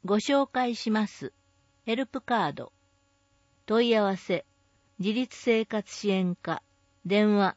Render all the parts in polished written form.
ご紹介します。ヘルプカード。問い合わせ、自立生活支援課、電話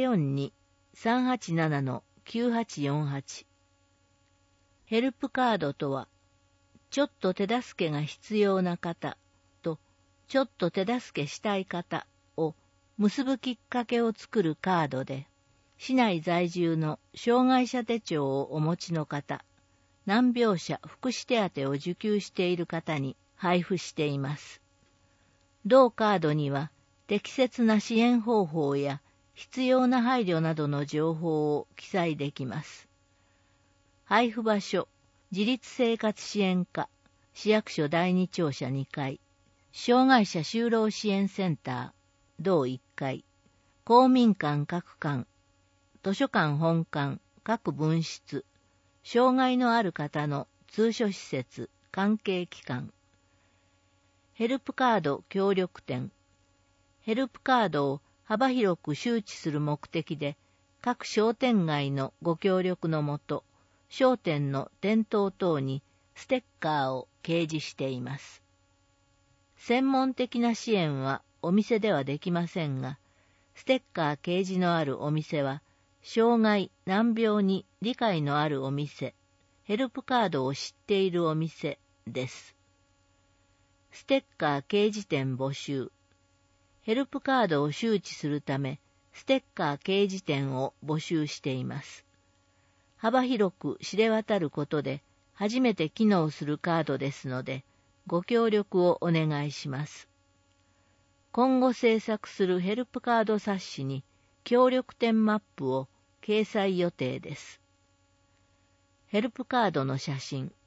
042-387-9848。ヘルプカードとは、ちょっと手助けが必要な方と、ちょっと手助けしたい方を結ぶきっかけを作るカードで、市内在住の障害者手帳をお持ちの方、難病者福祉手当を受給している方に配布しています。同カードには適切な支援方法や必要な配慮などの情報を記載できます。配布場所、自立生活支援課、市役所第2庁舎2階、障害者就労支援センター、同1階、公民館各館、図書館本館各分室、障害のある方の通所施設、関係機関。ヘルプカード協力店。ヘルプカードを幅広く周知する目的で、各商店街のご協力のもと、商店の店頭等にステッカーを掲示しています。専門的な支援はお店ではできませんが、ステッカー掲示のあるお店は、障害・難病に理解のあるお店、ヘルプカードを知っているお店です。ステッカー掲示店募集。ヘルプカードを周知するため、ステッカー掲示店を募集しています。幅広く知れ渡ることで、初めて機能するカードですので、ご協力をお願いします。今後制作するヘルプカード冊子に、協力店マップを掲載予定です。ヘルプカードの写真。